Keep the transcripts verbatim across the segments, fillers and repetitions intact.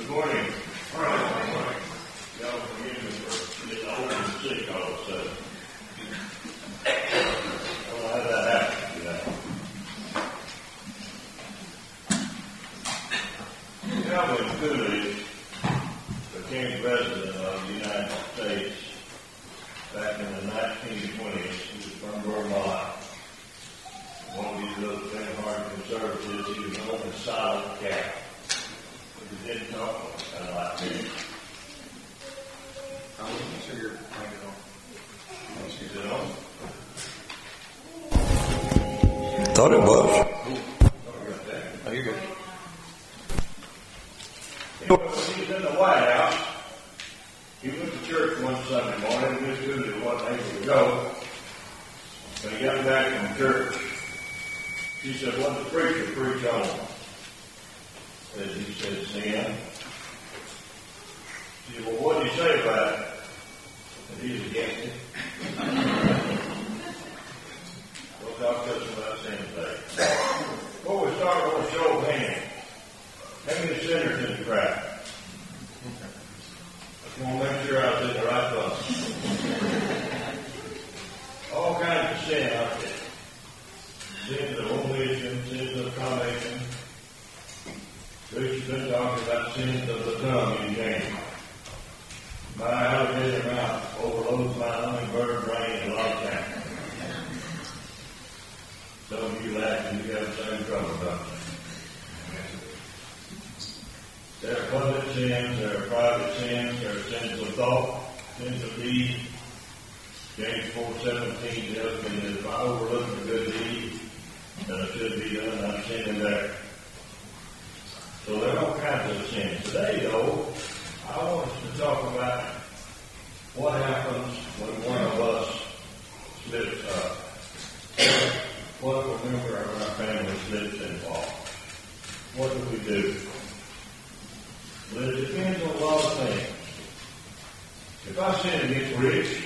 morning. All right, all right. Y'all forgive me for getting old and sick all of a sudden. I don't know how that happened, you know. Calvin Coolidge became president of the United States back in the nineteen twenties. He was from Vermont. One of these little thin-hearted conservatives. He was known as Silent Cat. He didn't talk kind of like me. I'm making sure you're playing it on. Is it on? Thought it was. Oh, you're good. Anyway, when he was in the White House, he went to church one Sunday morning. Miss Coolidge wasn't able to go. When he got back from church, she said, "What did the preacher preach on?" As he said, "Sin." She said, "Well, what did he say about it?" And he's against it. We'll talk to us about sin today. Before we start, I want to show of hands. How many sinners in the crowd? I just want to make sure I was in the right place. All kinds of sin out there. Sins of omission, sins of commission. Preacher's been talking about sins of the tongue in James. My alligator mouth overloads my hummingbird brain a lot of times. Some of you laugh and you have the same trouble, don't you? There are public sins, there are private sins, there are sins of thought, sins of deed. James four seventeen tells me that if I overlook a good deed that I should be done, I'm sinning there. So there are all kinds of sins. Today, though, I want us to talk about what happens when one of us slips up. What if a member of our family slips and falls? What do we do? Well, it depends on a lot of things. If I sin against Rich,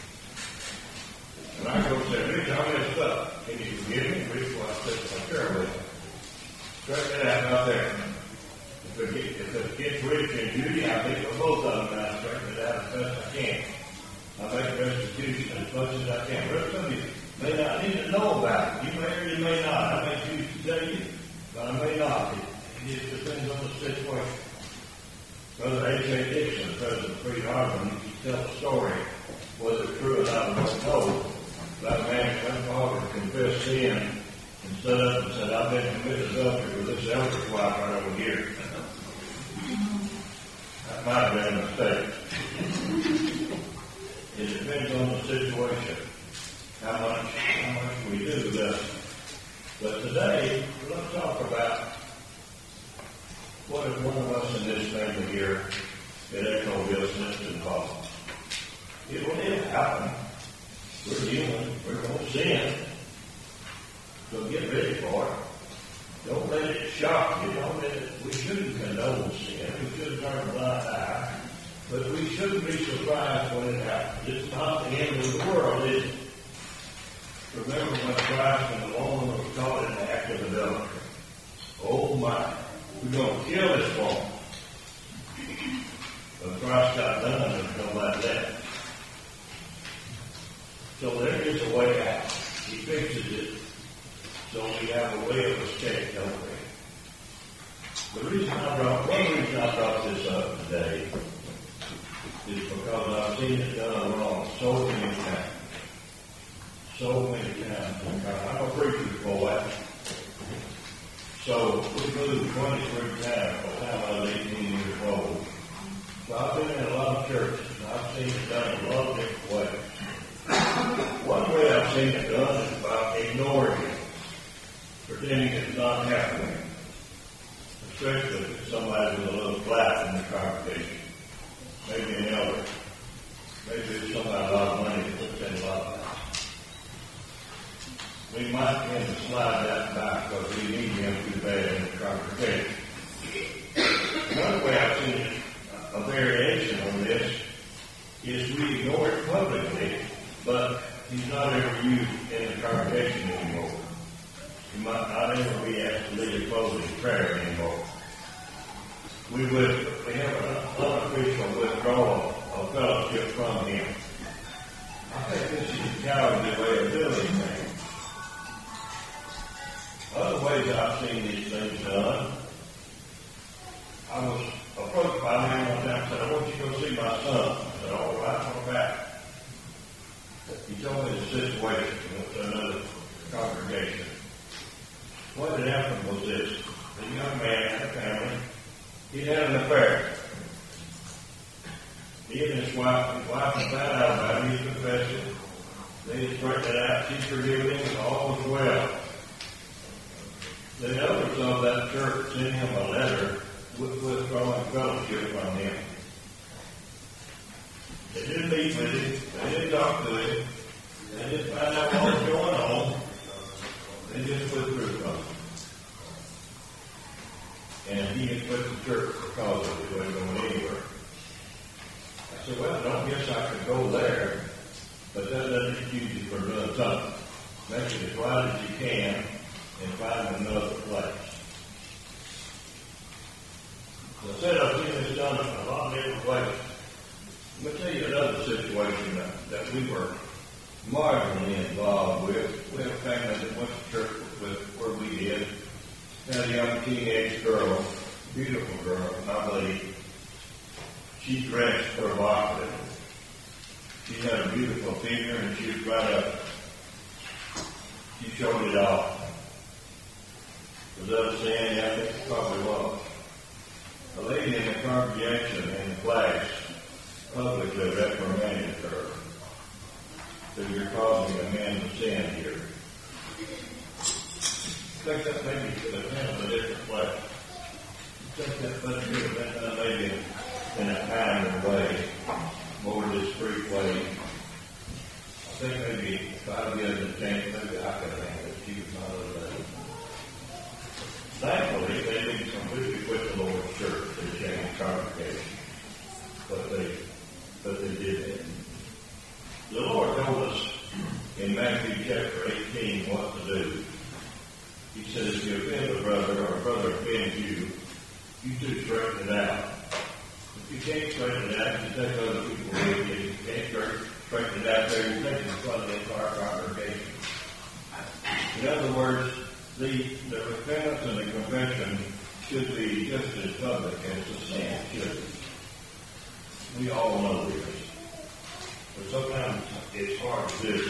and I go say, "Rich, I messed up. Can you forgive me?" Rich, well, I said, "I'm sure with you." Straighten it out out there. If it, if it gets Rich and Judy, I think for both of them, and I straighten it out as best I can. I make restitution as much as I can. The rest of you may not need to know about it. You may or you may not. I may choose to tell you, but I may not. It, it just depends on the situation. Brother H A Dixon, president of Free Harmony, used to tell a story, whether it's true or not, I don't know, about a man who went forward to confess sin and stood up and said, "I've been committed adultery with this elder's wife right over here." That might have been a mistake. It depends on the situation, how much, how much we do this. But today, let's talk about what if one of us in this family here at Echo slips and falls. It will never happen. We're human. We're going to sin. So get ready for it. Don't let it shock you. Don't let it, we shouldn't condone sin. We shouldn't turn a blind eye. But we shouldn't be surprised when it happens. It's not the end of the world, is it? Remember when Christ and the woman was caught in the act of adultery. Oh my. We're going to kill this woman. But Christ got done and come like that. So there is a way out. He fixes it. So we have a way of escape, don't we? The reason I brought, one reason I brought this up today is because I've seen it done wrong so many times. So many times. I'm a preacher's boy. So we moved twenty-three times by the time I was eighteen years old. So I've been in a lot of churches and I've seen it done a lot of different ways. One way I've seen it done is by ignoring it, pretending it's not happening. Especially if somebody with a little flap in the congregation. Maybe an elder. Maybe it's somebody a lot of money that puts in a lot of money. We might tend to slide that back because we need him too bad in the congregation. Another way I've seen it, a variation on this, is we ignore it publicly, but he's not ever used in the congregation anymore. He might not ever be asked to lead a closing prayer anymore. We would have an unofficial withdrawal of fellowship from him. I think this is a cowardly way of doing things. Other ways I've seen these things done, I was approached by a man one time and said, I want you to go see my son. I said, all right, all right. He told me the situation with another congregation. What had happened was this. The young man had a family. He had an affair. He and his wife, his wife had found out about it. He confessed it. They had straightened it out. She forgave him, and all was well. The elders of that church sent him a letter with withdrawing fellowship from him. They didn't meet with him. They didn't talk to him. They didn't find out what was going on. They just withdrew from him. And he had quit the church because of it. He wasn't going anywhere. I said, well, I don't guess I could go there, but that doesn't excuse you for doing something. Make it as wide as you can and find another place. So I said I've seen this done in a lot of different ways. Let me tell you another situation that, that we were marginally involved with. We have a family that went to church with where we did. Had a young teenage girl, beautiful girl, I believe. She dressed provocatively. She had a beautiful figure and she was right up. She showed it off. Was that a sin? Yeah, I think it probably was. A lady in the congregation in the class publicly reprimanded her. So you're causing a man to sin here. I think that maybe could have been a different way. I think that maybe could have been done maybe in a kinder way, more discreet way. I think maybe if I would give it a chance, maybe I could have handled it. She was not a lady. Thankfully, they didn't completely quit the Lord's church. They changed congregation. But they, but they did it. The Lord told us in Matthew chapter eighteen what to do. He said, if you offend a brother or a brother offends you, you do straighten it out. If you can't straighten it out, you take other people with you. If you can't straighten it out there, you take it in front of the entire congregation. In other words, the, the repentance and the confession should be just as public as the sin should be. We all know this. But sometimes it's hard to do.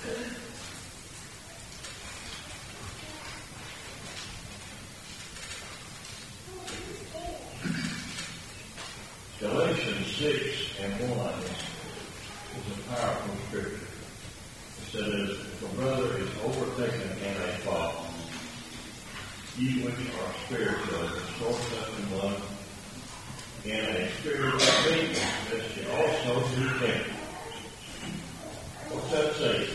Galatians six and one is a powerful scripture. It says, if a brother is overtaken in a fault, ye which are spiritual, restore such an one in a spirit of meekness, lest ye also be tempted. What's that say?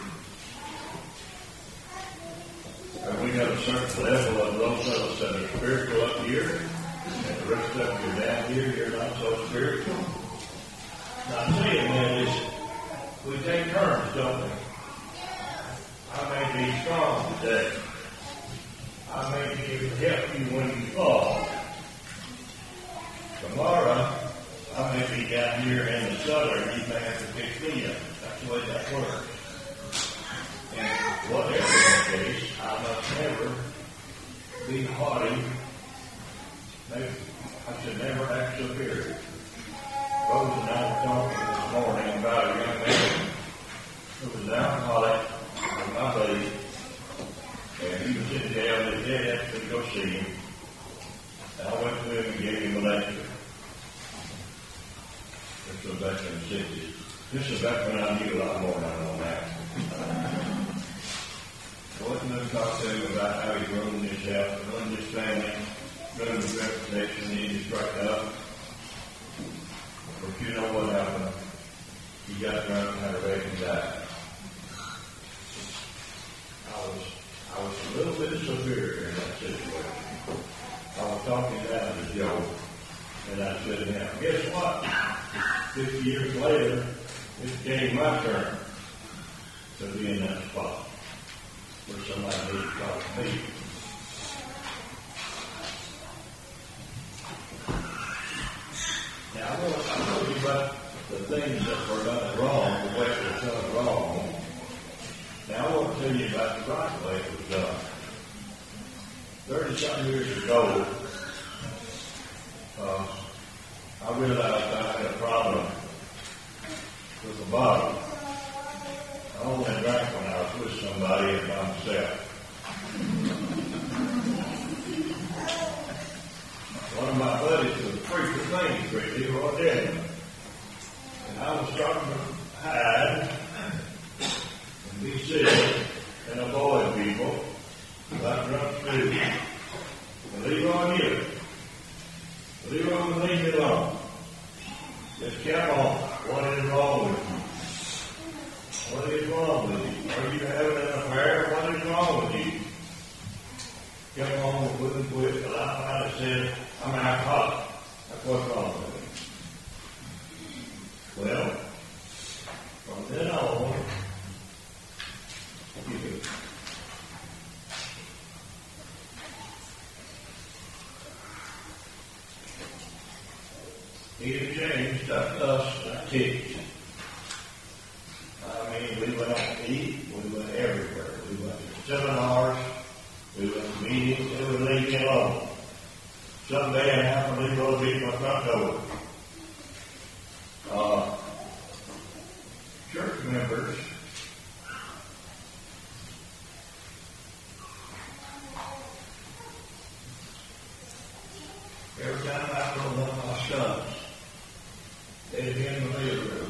Have we got a certain level of those of us that are spiritual up here? And the rest of you are down here, you're not so spiritual. Now, I'm saying that is, we take turns, don't we? I may be strong today. I may be able to help you when you fall. Tomorrow, I may be down here in the cellar and you may have to pick me up. That's the way that works. And whatever the case, I must never be haughty. Maybe I should never act superior. Rose and I were talking this morning about a young man who was an alcoholic with my buddy, and he was in jail and his dad asked me to go see him. And I went to him and gave him a lecture. This was back in the sixties. This was back when I knew a lot more than I know now. I went to him and talked to him about how he ruined his health, ruined his family, ruined his reputation, he just struck up. But you know what happened? He got drunk and had a wreck and died. I was, I was a little bit superior in that situation. I was talking down to Joe, and I said to him, guess what? Fifty years later, it came my turn to be in that spot where somebody needed to talk to me. Now, I want to tell you about the things that were done wrong, the way it was done wrong. Now, I want to tell you about the right way it was done. Thirty-some years ago, uh, I realized I had a problem with the bottle. I only drank when I was with somebody and by myself. One of my buddies was a freak of things, great Leroy Daniel. And I was starting to hide and be sick and avoid people like drunk food. And Leroy knew it. Leroy would leave me alone. Just kept on. What is wrong with you? What is wrong with you? Are you having an affair? What is wrong with you? Kept on, wouldn't quit, but I finally said, I'm an alcoholic. That's what's wrong with me. Well, from then on, you do. Peter James stuck us a ticket. I mean, we went out to eat, we went everywhere. We went to seminars, we went to meetings, and we would leave me alone. Someday I happened to go beat my front door. Uh, church members every time I told one of my sons, they'd be in the living room.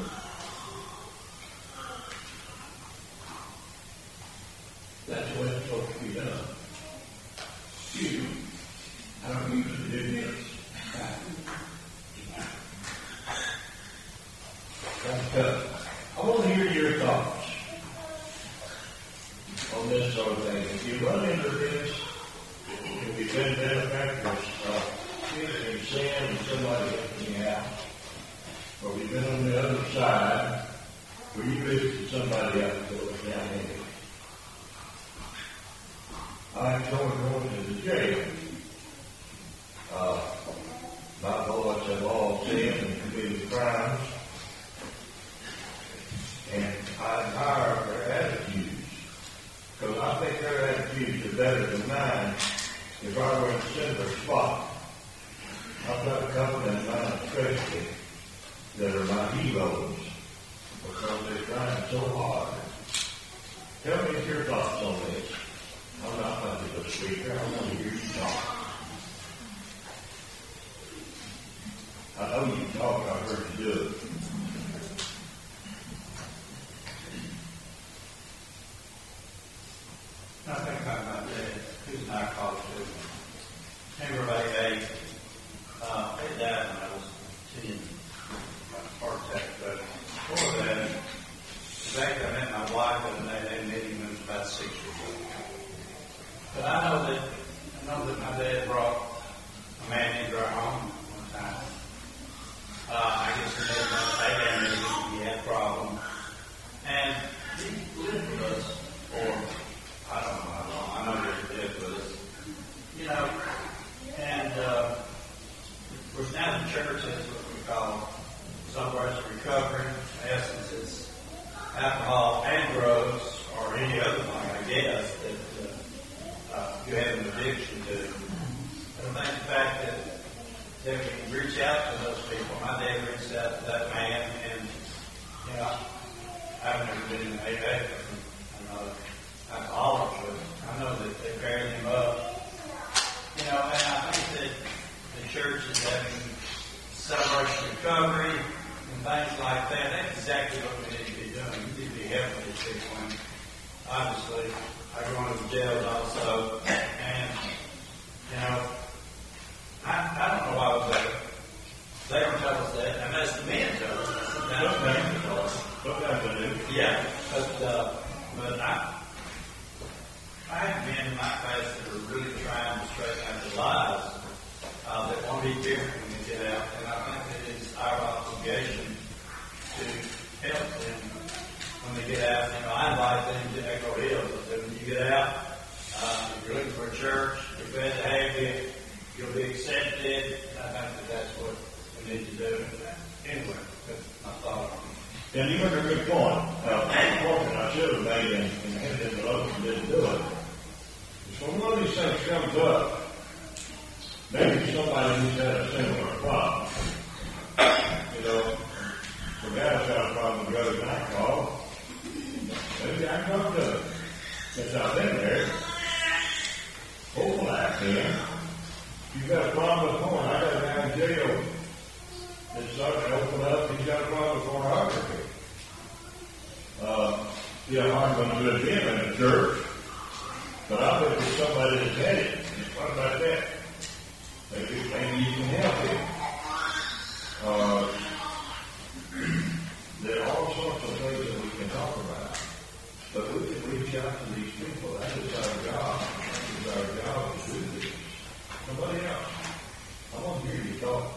That's the way it's supposed to be done. Excuse me. I don't usually do this. That's tough. I want to hear your thoughts on this sort of thing. If you run into this, if you've been benefactors, uh, in sin and somebody helping you out, or you've been on the other side, where you visited somebody else that was down here. I enjoyed going to the jail. Uh, my boys have all sinned and committed crimes. And I admire their attitudes. Because I think their attitudes are better than mine if I were in a similar spot. I've got a couple in mind especially that are my heroes because they're trying so hard. Tell me your thoughts on this. I'm not much of a speaker. I want to hear you talk. I know you talk. I've heard you do it. I think about my dad, who's an alcoholic too. He was eight. Uh, he died when I was ten. Heart attack. But before that, in fact, I met my wife and they had met him when he was about six years old. But I know that I know that my dad brought a man into our home one time. Uh, I guess he had no pay. He had a problem, and he lived with us for I don't know how long. I know he lived with us, you know. And uh, of course, now the church is what we call celebration recovery. In essence, it's alcohol and drugs, or any other thing, I guess, that uh, uh, you have an addiction to. But I think the fact that that we reach out to those people. My dad reached out to that man, and you know, I've never been in A A. I'm not alcoholic, but I know that they paired him up. You know, and I think that the church is having celebration recovery and things like that. That's exactly what we need to be doing. We need to be helping these people. And obviously, I go into the jails also, and you know, I, I don't know why I was there. They don't tell us that, unless the men tell us. Sometimes the men tell us. Sometimes they do. Yeah, but uh, but I. I have men in my class that are really trying to straighten out their lives uh, that won't be different when they get out. And I think that it's our obligation to help them when they get out. You know, I invite them to Echo Hills. I said, when you get out, uh, if you're looking for a church, we're glad to have you. You'll be accepted. I think that that's what we need to do it. Anyway, that's my thought. And you make a good point. Uh, one thing I should have made and, and had it in the local didn't do it. Is when one of these things comes up, maybe somebody who's had a similar problem. You know, the guy's got a problem with drugs and alcohol. Maybe I can talk to him. Since I've been there, whole life then, you've got a problem with porn. I got a guy in jail that started to open up. He's got a problem with pornography. Uh, yeah, I'm going to do it again in the church, but I bet there's somebody that's had it. What about that? Maybe, maybe you can help him. Uh, there are all sorts of things that we can talk about, but we can reach out to these people. That is our job. That is our job to do this. Somebody else. I want to hear your thoughts.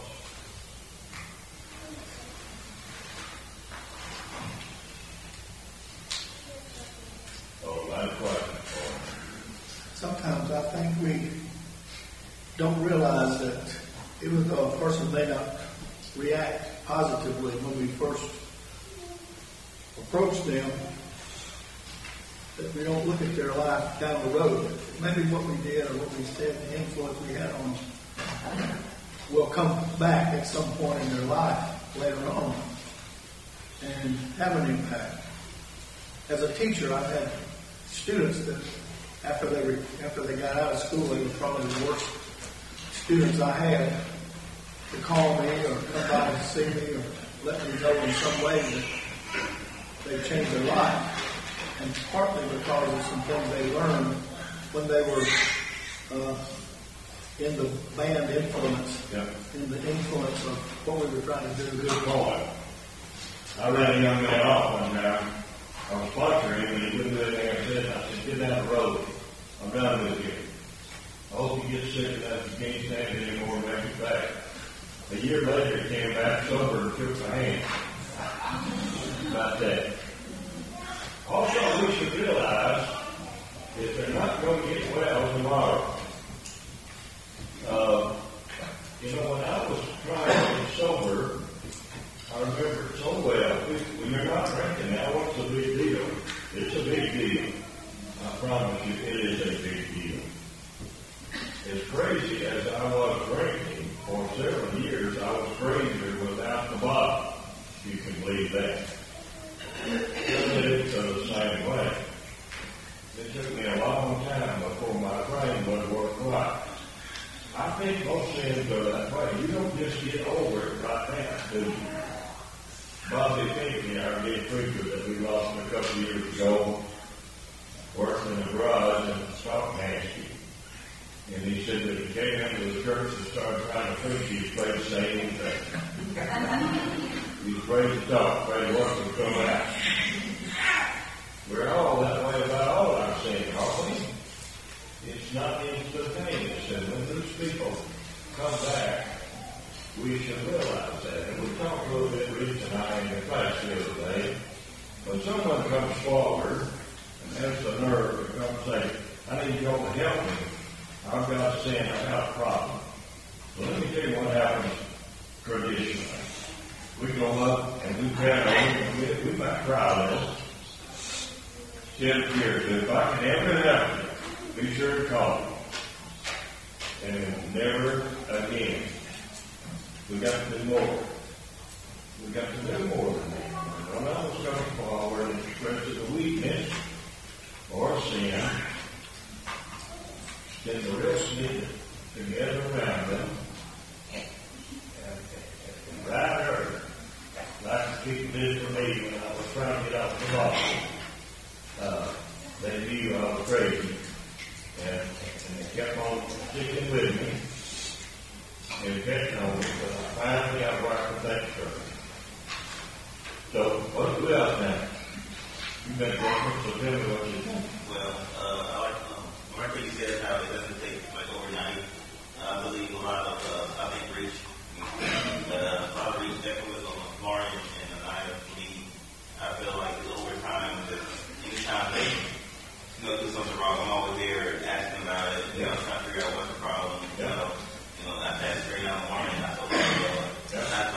Oh, a lot of questions. Sometimes I think we don't realize that even though a person may not react positively when we first approach them, that we don't look at their life down the road. Maybe what we did or what we said, the influence we had on them, will come back at some point in their life later on and have an impact. As a teacher, I've had students that after they were, after they got out of school, they were probably the worst students I had, to call me or come by and see me or let me know in some way that they've changed their life. And partly because of some things they learned when they were uh, in the band influence, Yep. in the influence of what we were trying to do. Good boy. I ran a young man off one time. I was sponsoring him, and he wouldn't do anything I said. I said, get down the road. I'm done with you. I hope you get sick enough you can't stand it anymore and make it back. A year later, he came back sober and took my hand. About that. Also, we should realize that they're not going to get well tomorrow. Uh, you know, when I was trying to get sober, I remember it so well. When you're not drinking now, what's the big deal? It's a big deal. I promise you, it is a big deal. As crazy as I was drinking, for several years, I was crazier without the bottle. You can believe that. It was the same way. It took me a long time before my brain would work right. I think most sins go that way. You don't just get over it right now, do you? Bobby Finkley, our big preacher that we lost a couple of years ago, worked in the garage and stopped nasty. And he said that he came into the church and started trying to preach. He was afraid to say anything. He was afraid to talk, afraid to work would come out. We're all that way about all our sin, aren't we? It's not instantaneous. And when these people come back, we should realize that. And we talked a little bit, Rich and I, in the class the other day. When someone comes forward and has the nerve to come say, I need you all to help me. I've got a sin, I've got a problem. Well, let me tell you what happens traditionally. We go up and we grab on and we, we might try this. Ten years. If I can ever help you, be sure to call me. And never again. We got to do more. We got to do more than that. When I was coming forward and expressing a weakness or sin, then the rest needed to get around them and, and right her, like the people did for me when I was trying to get off the bottle. Uh, they knew I was crazy, and, and they kept on sticking with me and kept on me, but I finally got where I could think for them. So, what do we else now? You've been working, so tell me what you think. Well, uh, I like, um, one thing you said how it doesn't take like overnight. I believe a lot of, uh, I think Rich, but, uh, Father Rich definitely was on Lauren and Anaya for me. I feel like over time, that anytime they, you know, do something wrong, I'm always there asking about it, you know, trying to figure out what's the problem, you know. You know, I passed straight out in the morning, I told her, well, yeah. I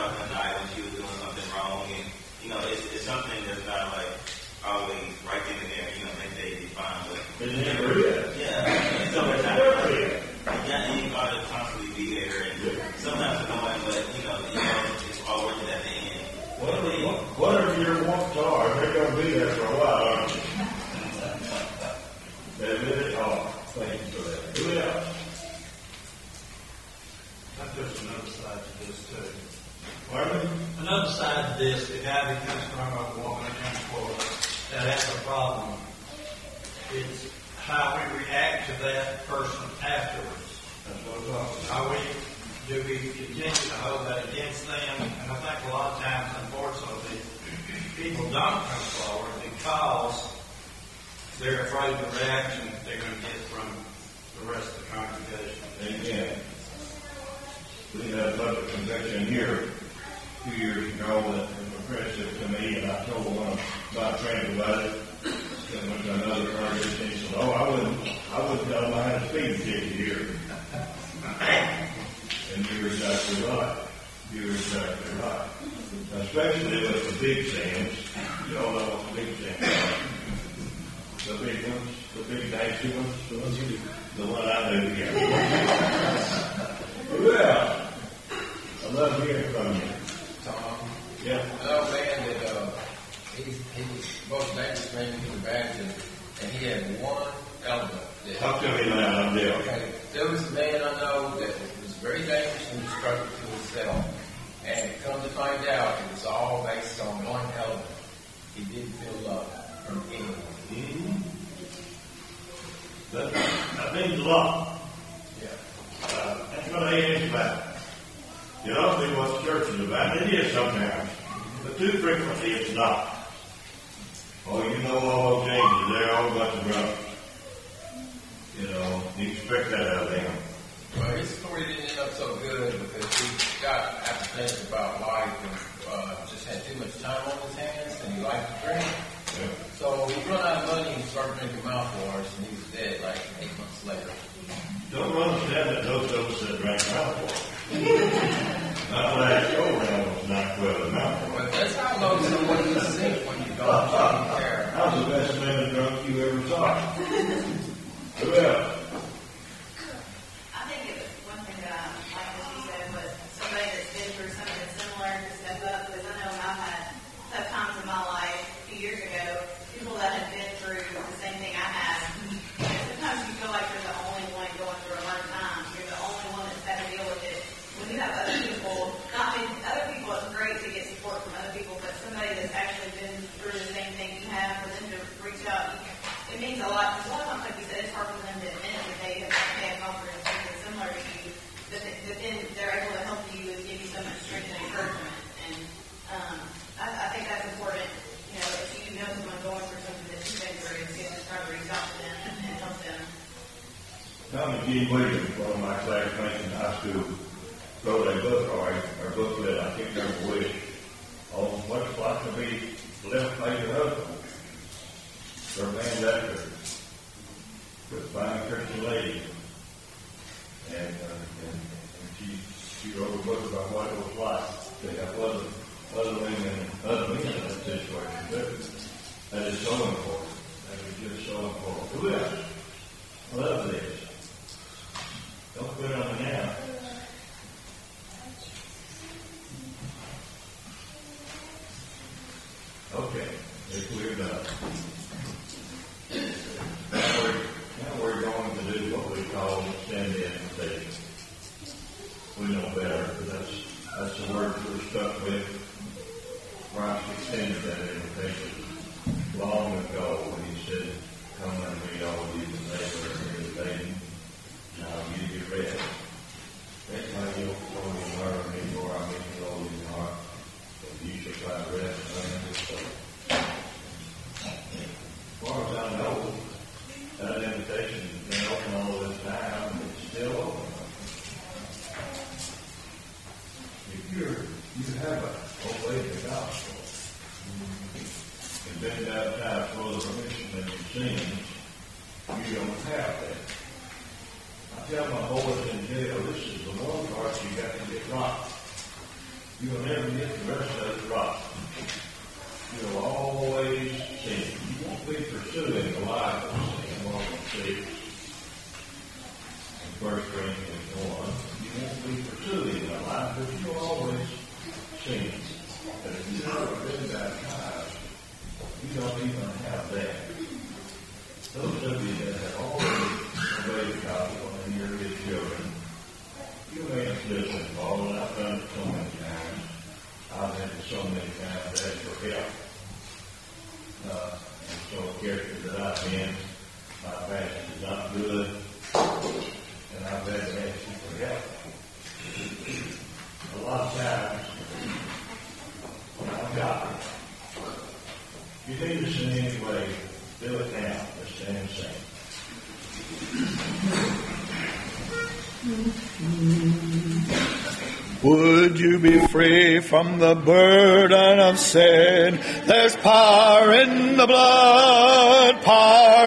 That's just another side to this too. Pardon? Another side to this, the guy that comes from a woman that comes forward, that has a problem, it's how we react to that person afterwards. That's what it's all about. How we, do we continue to hold that against them? And I think a lot of times, unfortunately, people don't come forward because they're afraid of the reaction they're going to get from the rest of the congregation. Amen. We had a public convention here a few years ago that was impressive to me, and I told one of my friends about it. And went to another congregation, he said, "Oh, I wouldn't, I wouldn't tell them I had a speeding ticket here." And you're exactly right. You're exactly right. Especially with the big sins. You all know what the big sins are. The big ones, the big nasty ones, the ones you do. The one I do, yeah. Well, I love hearing from you. Tom, Yeah. an old man that, uh, he, he was most dangerous man in the Baptist, and he had one element. That, Talk to me now, I'm there. okay, there was a man I know that was very dangerous and destructive to himself. And come to find out, it was all based on one element. He didn't feel love from anyone. Mm-hmm. That, that means a lot. Yeah. Uh, that's what A A is about. You know, see what the church is about. It is sometimes. But too frequently it's not. Oh, you know all those changes. They're all a bunch of rubbish. You know, you expect that out of them. Well, his story didn't end up so good because he got apprehensive about life and uh, just had too much time on his hands and he liked to drink. Yeah. So he run out of money and started drinking mouthwash and he was dead like eight months later. Don't understand that those of us that drank mouthwash. Not last go around was not well enough. But that's how most of what you think when you don't take care. I was the best man of drunk you ever saw. Who else? I think it was one thing that I liked what you said was somebody that's been through something similar to step up, because I know I've had tough times in my life a few years ago, people that have been through the same thing I had. And sometimes you feel like you're the only one going through a hard time. You're the only one that's had to deal with it. When you have other people, not I mean, other people, it's great to get support from other people, but somebody that's actually been through the same thing you have, for them to reach out, it means a lot. Because a lot of times, like you said, it's hard for them to admit that they have, they have gone through something similar to you, but, they, but then they're able to help you and give you so much strength and encouragement. And um, I, I think that's important. You know, if you know someone going through something that you've been through, it's good to try to reach out to them and, and help them. Tommy G. Williams, one of my classmates in high school, wrote a book or a, or a booklet, I can't remember which, on what it's like to be left by your husband. Her man after with fine Christian lady. And, uh, and, and she, she wrote a book about what it was like to have other, other women, other men in that situation too. That is so important. That is just so important. Who else? I love this. Don't quit on me now. Okay, if we're done. Now we're, now we're going to do what we call extend the invitation. We know better, but that's, that's the word we're stuck with. Christ extended that invitation long ago when he said, "Come and meet all of you and labor and invitation. Now you get rest. That's my yoke upon you and learn me, for I make it all in your heart. And you shall find rest under his soul." As far as I know, that invitation has been open all this time, and it's still open. If you're, you haven't obeyed the gospel, and been baptized for the remission of your sins, you don't have that. I tell my boys in jail, this is the one part you got to get right. You will never get the rest of it right. You'll always sin. You won't be pursuing the life of sin, Romans six. In First Corinthians one, you won't be pursuing the life, but you'll always sin. But if you've never been baptized, you don't even have that. Those of you that have already obeyed the gospel and you're his children, you may have listening, Paul, and I've done it so many times. I've had it so many times to ask for help. Uh, and so careful that I've been, my past is not good, and I've had to ask you for help. A lot of times, I've got it. You need us in any way, do it now, let's stand and sing. Would you be free from the burden of sin? There's power in the blood, power